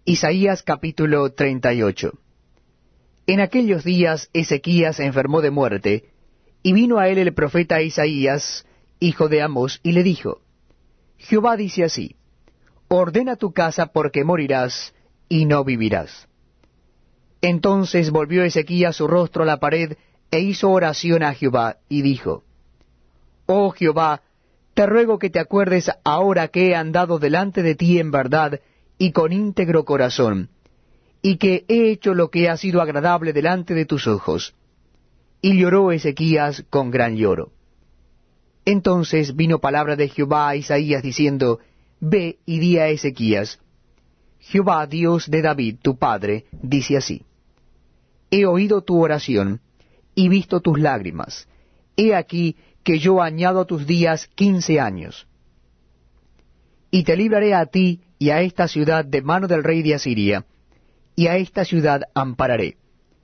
Isaías capítulo 38. En aquellos días Ezequías se enfermó de muerte, y vino a él el profeta Isaías, hijo de Amós, y le dijo, Jehová dice así, ordena tu casa porque morirás, y no vivirás. Entonces volvió Ezequías su rostro a la pared, e hizo oración a Jehová, y dijo, Oh Jehová, te ruego que te acuerdes ahora que he andado delante de ti en verdad, y con íntegro corazón, y que he hecho lo que ha sido agradable delante de tus ojos. Y lloró Ezequías con gran lloro. Entonces vino palabra de Jehová a Isaías diciendo, Ve y di a Ezequías, Jehová Dios de David tu padre, dice así, He oído tu oración, y visto tus lágrimas. He aquí que yo añado a tus días 15 años. Y te libraré a ti y a esta ciudad de mano del rey de Asiria, y a esta ciudad ampararé.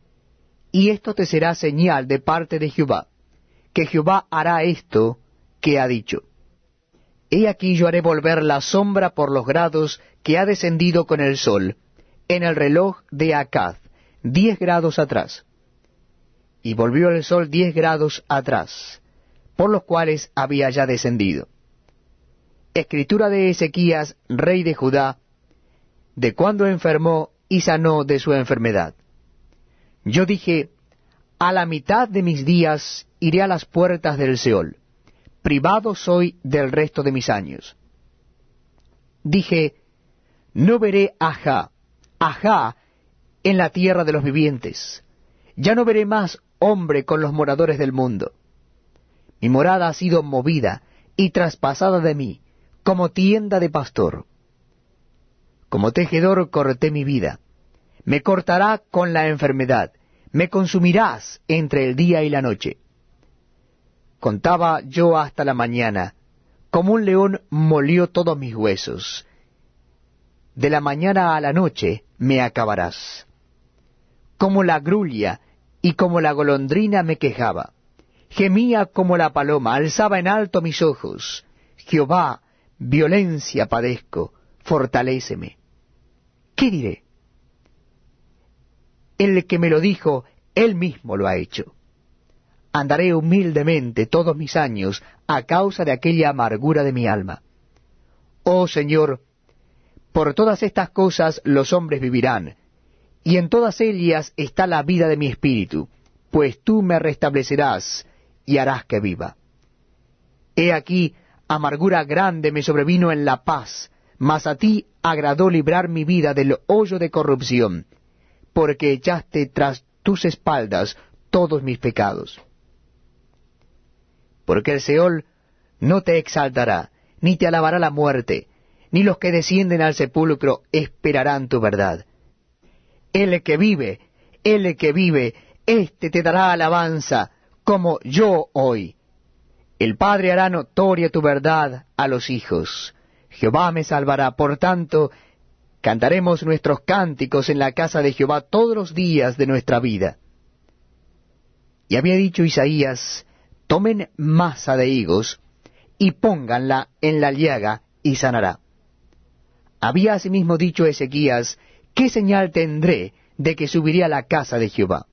Y esto te será señal de parte de Jehová, que Jehová hará esto que ha dicho. He aquí yo haré volver la sombra por los grados que ha descendido con el sol, en el reloj de Acaz, 10 grados atrás. Y volvió el sol 10 grados atrás, por los cuales había ya descendido. Escritura de Ezequías, rey de Judá, de cuando enfermó y sanó de su enfermedad. Yo dije, a la mitad de mis días iré a las puertas del Seol, privado soy del resto de mis años. Dije, no veré ajá en la tierra de los vivientes, ya no veré más hombre con los moradores del mundo. Mi morada ha sido movida y traspasada de mí, como tienda de pastor. Como tejedor corté mi vida. Me cortará con la enfermedad. Me consumirás entre el día y la noche. Contaba yo hasta la mañana. Como un león molió todos mis huesos. De la mañana a la noche me acabarás. Como la grulla y como la golondrina me quejaba. Gemía como la paloma, alzaba en alto mis ojos. Jehová, violencia padezco, fortaléceme. ¿Qué diré? El que me lo dijo, él mismo lo ha hecho. Andaré humildemente todos mis años a causa de aquella amargura de mi alma. Oh Señor, por todas estas cosas los hombres vivirán, y en todas ellas está la vida de mi espíritu, pues tú me restablecerás y harás que viva. He aquí, amargura grande me sobrevino en la paz, mas a ti agradó librar mi vida del hoyo de corrupción, porque echaste tras tus espaldas todos mis pecados. Porque el Seol no te exaltará, ni te alabará la muerte, ni los que descienden al sepulcro esperarán tu verdad. El que vive, éste te dará alabanza, como yo hoy. El Padre hará notoria tu verdad a los hijos. Jehová me salvará, por tanto, cantaremos nuestros cánticos en la casa de Jehová todos los días de nuestra vida. Y había dicho Isaías, tomen masa de higos, y pónganla en la llaga, y sanará. Había asimismo dicho Ezequías, ¿qué señal tendré de que subiré a la casa de Jehová?